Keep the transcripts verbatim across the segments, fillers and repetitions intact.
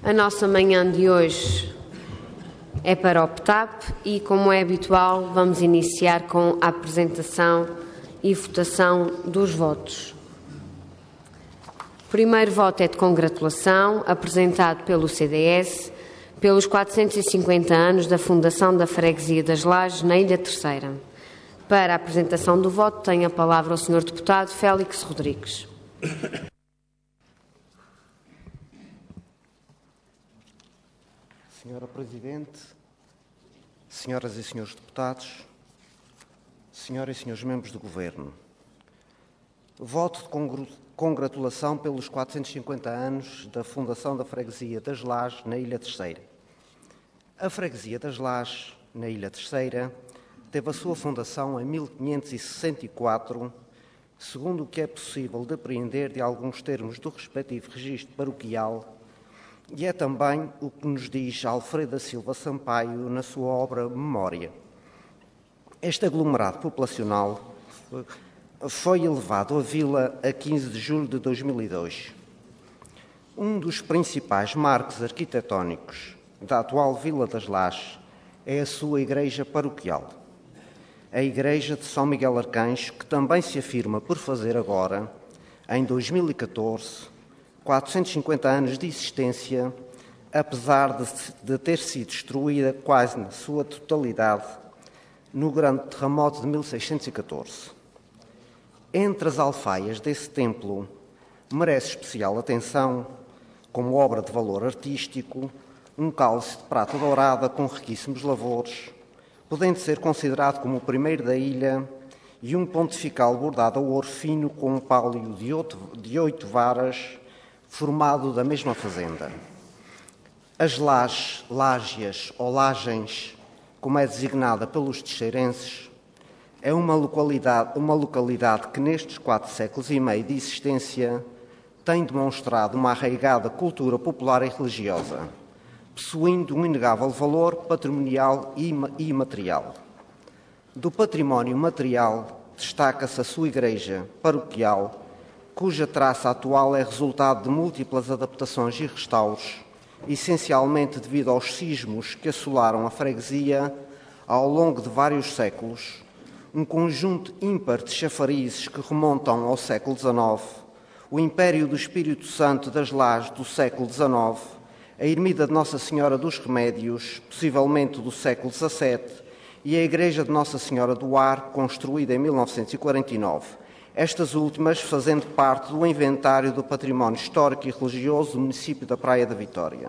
A nossa manhã de hoje é para o P T A P e, como é habitual, vamos iniciar com a apresentação e votação dos votos. O primeiro voto é de congratulação, apresentado pelo C D S, pelos quatrocentos e cinquenta anos da fundação da Freguesia das Lajes, na Ilha Terceira. Para a apresentação do voto, tem a palavra o senhor deputado Félix Rodrigues. Senhora Presidente, senhoras e senhores deputados, senhoras e senhores membros do Governo, voto de congratulação pelos quatrocentos e cinquenta anos da fundação da Freguesia das Lajes, na Ilha Terceira. A Freguesia das Lajes, na Ilha Terceira, teve a sua fundação em mil quinhentos e sessenta e quatro, segundo o que é possível depreender de alguns termos do respectivo registro paroquial, e é também o que nos diz Alfredo da Silva Sampaio na sua obra Memória. Este aglomerado populacional foi elevado à vila a quinze de julho de dois mil e dois. Um dos principais marcos arquitetónicos da atual Vila das Lajes é a sua igreja paroquial, a Igreja de São Miguel Arcanjo, que também se afirma por fazer agora, em dois mil e catorze, quatrocentos e cinquenta anos de existência, apesar de, de ter sido destruída quase na sua totalidade no grande terremoto de mil seiscentos e catorze. Entre as alfaias desse templo, merece especial atenção, como obra de valor artístico, um cálice de prata dourada com riquíssimos lavores, podendo ser considerado como o primeiro da ilha, e um pontifical bordado a ouro fino com um pálio de oito, de oito varas, formado da mesma fazenda. As lajes, lágias ou lagens, como é designada pelos terceirenses, é uma localidade, uma localidade que nestes quatro séculos e meio de existência tem demonstrado uma arraigada cultura popular e religiosa, possuindo um inegável valor patrimonial e imaterial. Do património material destaca-se a sua igreja paroquial, cuja traça atual é resultado de múltiplas adaptações e restauros, essencialmente devido aos sismos que assolaram a freguesia ao longo de vários séculos, um conjunto ímpar de chafarizes que remontam ao século dezenove, o Império do Espírito Santo das Lajes do século dezenove, a Ermida de Nossa Senhora dos Remédios, possivelmente do século dezassete, e a Igreja de Nossa Senhora do Ar, construída em mil novecentos e quarenta e nove, estas últimas fazendo parte do inventário do património histórico e religioso do município da Praia da Vitória.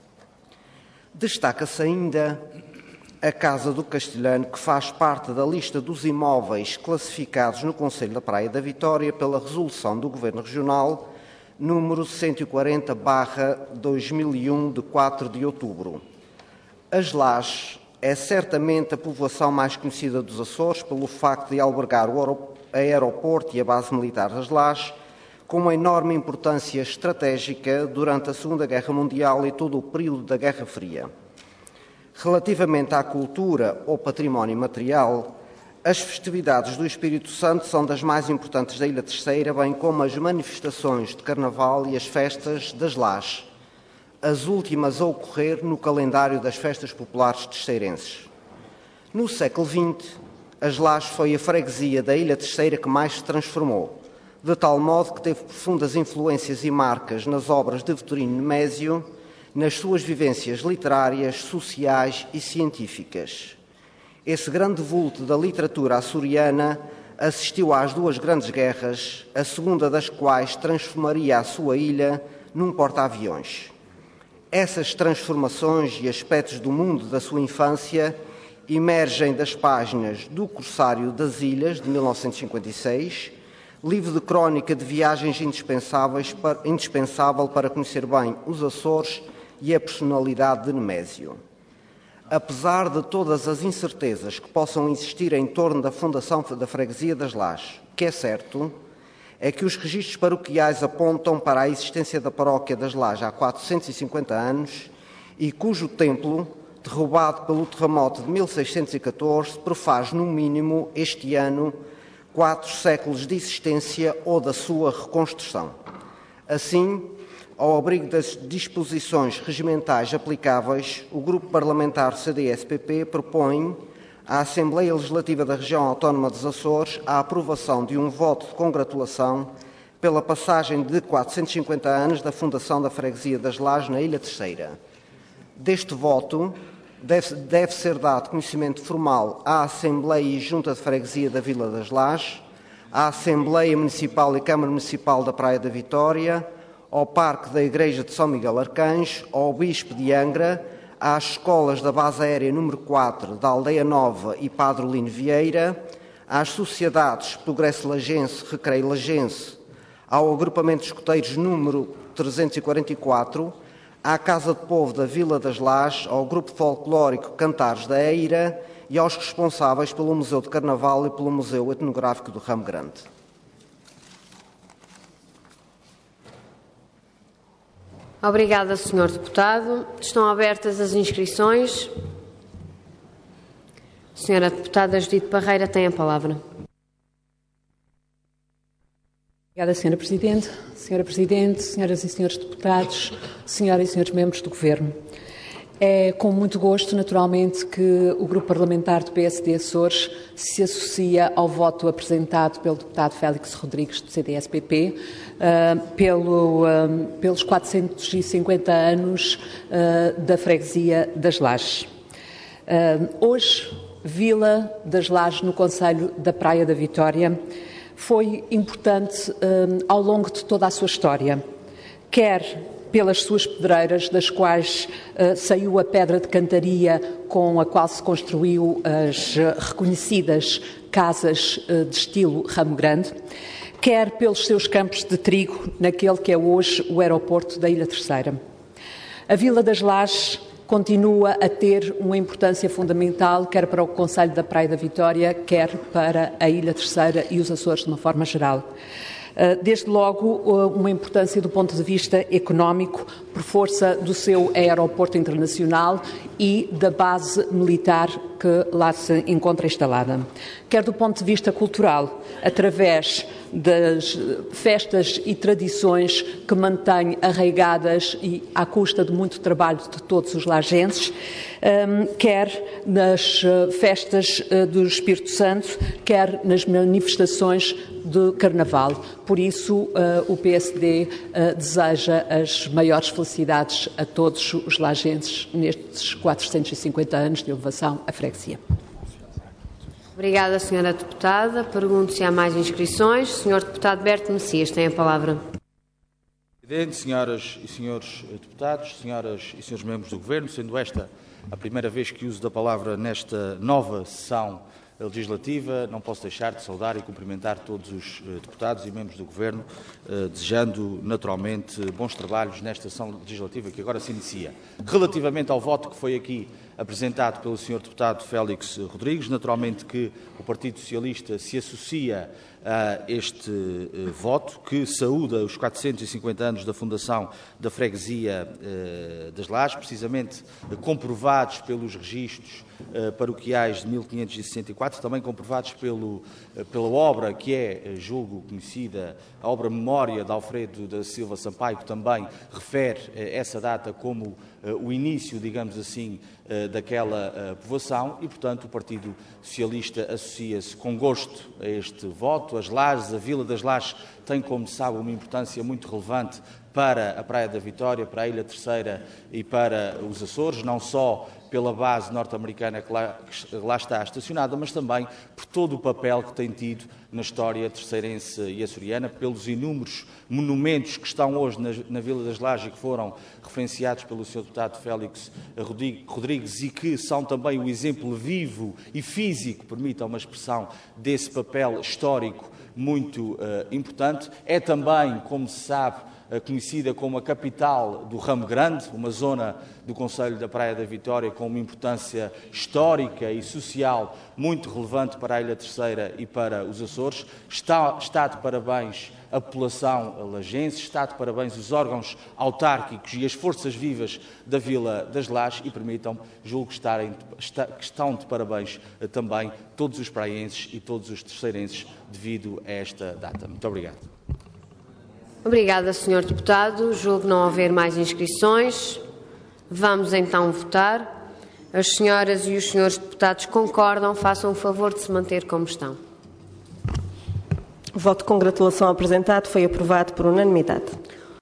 Destaca-se ainda a Casa do Castelhano, que faz parte da lista dos imóveis classificados no Conselho da Praia da Vitória pela resolução do Governo Regional número cento e quarenta barra dois mil e um, de quatro de outubro. As Lajes é certamente a povoação mais conhecida dos Açores pelo facto de albergar o aeroporto e a base militar das Lajes, com uma enorme importância estratégica durante a Segunda Guerra Mundial e todo o período da Guerra Fria. Relativamente à cultura ou património material, as festividades do Espírito Santo são das mais importantes da Ilha Terceira, bem como as manifestações de Carnaval e as festas das Lajes, as últimas a ocorrer no calendário das festas populares terceirenses. No século vinte, as Lajes foi a freguesia da Ilha Terceira que mais se transformou, de tal modo que teve profundas influências e marcas nas obras de Vitorino Nemésio, nas suas vivências literárias, sociais e científicas. Esse grande vulto da literatura açoriana assistiu às duas grandes guerras, a segunda das quais transformaria a sua ilha num porta-aviões. Essas transformações e aspectos do mundo da sua infância emergem das páginas do Corsário das Ilhas, de mil novecentos e cinquenta e seis, livro de crónica de viagens indispensáveis para, indispensável para conhecer bem os Açores e a personalidade de Nemésio. Apesar de todas as incertezas que possam existir em torno da fundação da Freguesia das Lajes, o que é certo é que os registros paroquiais apontam para a existência da paróquia das Lajes há quatrocentos e cinquenta anos e cujo templo, derrubado pelo terremoto de mil seiscentos e catorze, prefaz no mínimo este ano quatro séculos de existência ou da sua reconstrução. Assim, ao abrigo das disposições regimentais aplicáveis, o Grupo Parlamentar C D S P P propõe à Assembleia Legislativa da Região Autónoma dos Açores a aprovação de um voto de congratulação pela passagem de quatrocentos e cinquenta anos da fundação da Freguesia das Lajes na Ilha Terceira. Deste voto deve, deve ser dado conhecimento formal à Assembleia e Junta de Freguesia da Vila das Lajes, à Assembleia Municipal e Câmara Municipal da Praia da Vitória, ao Parque da Igreja de São Miguel Arcanjo, ao Bispo de Angra, às escolas da Base Aérea número quatro da Aldeia Nova e Padre Lino Vieira, às sociedades Progresso Lagense, Recreio Lagense, ao Agrupamento de Escoteiros número trezentos e quarenta e quatro, à Casa de Povo da Vila das Lajes, ao Grupo Folclórico Cantares da Eira e aos responsáveis pelo Museu de Carnaval e pelo Museu Etnográfico do Ramo Grande. Obrigada, senhor Deputado. Estão abertas as inscrições. Senhora Deputada Judite Parreira tem a palavra. Obrigada, senhora Presidente. Senhora Presidente, senhoras e senhores deputados, senhoras e senhores membros do Governo. É com muito gosto, naturalmente, que o Grupo Parlamentar do P S D Açores se associa ao voto apresentado pelo deputado Félix Rodrigues, do C D S P P, uh, pelo, uh, pelos quatrocentos e cinquenta anos uh, da Freguesia das Lajes. Uh, hoje, Vila das Lajes, no concelho da Praia da Vitória, foi importante uh, ao longo de toda a sua história, quer pelas suas pedreiras, das quais uh, saiu a pedra de cantaria com a qual se construiu as uh, reconhecidas casas uh, de estilo Ramo Grande, quer pelos seus campos de trigo, naquele que é hoje o aeroporto da Ilha Terceira. A Vila das Lajes continua a ter uma importância fundamental, quer para o concelho da Praia da Vitória, quer para a Ilha Terceira e os Açores de uma forma geral. Desde logo, uma importância do ponto de vista económico, por força do seu aeroporto internacional e da base militar que lá se encontra instalada. Quer do ponto de vista cultural, através das festas e tradições que mantém arraigadas e à custa de muito trabalho de todos os lajenses, quer nas festas do Espírito Santo, quer nas manifestações de Carnaval. Por isso, o P S D deseja as maiores felicidades a todos os lajenses nestes quatrocentos e cinquenta anos de elevação à freguesia. Obrigada, senhora Deputada. Pergunto se há mais inscrições. Senhor Deputado Berto Messias tem a palavra. Presidente, senhoras e senhores deputados, senhoras e senhores membros do Governo, sendo esta a primeira vez que uso da palavra nesta nova sessão legislativa, não posso deixar de saudar e cumprimentar todos os deputados e membros do Governo, desejando naturalmente bons trabalhos nesta sessão legislativa que agora se inicia. Relativamente ao voto que foi aqui apresentado pelo senhor deputado Félix Rodrigues, naturalmente que o Partido Socialista se associa a este uh, voto, que saúda os quatrocentos e cinquenta anos da fundação da Freguesia uh, das Lajes, precisamente uh, comprovados pelos registros uh, paroquiais de mil quinhentos e sessenta e quatro, também comprovados pelo, uh, pela obra que é, uh, julgo, conhecida, a obra Memória de Alfredo da Silva Sampaio, que também refere uh, essa data como uh, o início, digamos assim, uh, daquela uh, povoação e, portanto, o Partido Socialista associa-se com gosto a este voto. As Lajes, a Vila das Lajes, tem, como se sabe, uma importância muito relevante para a Praia da Vitória, para a Ilha Terceira e para os Açores, não só pela base norte-americana que lá, que lá está estacionada, mas também por todo o papel que tem tido na história terceirense e açoriana, pelos inúmeros monumentos que estão hoje na, na Vila das Lajes e que foram referenciados pelo senhor deputado Félix Rodrigues e que são também o exemplo vivo e físico, permita uma expressão, desse papel histórico muito uh, importante. É também, como se sabe, conhecida como a capital do Ramo Grande, uma zona do concelho da Praia da Vitória com uma importância histórica e social muito relevante para a Ilha Terceira e para os Açores. Está, está de parabéns a população lajense, está de parabéns os órgãos autárquicos e as forças vivas da Vila das Lajes e permitam-me, julgo que, estarem, está, que estão de parabéns também todos os praienses e todos os terceirenses devido a esta data. Muito obrigado. Obrigada, senhor Deputado. Julgo não haver mais inscrições. Vamos então votar. As senhoras e os senhores deputados concordam, façam o favor de se manter como estão. O voto de congratulação apresentado foi aprovado por unanimidade.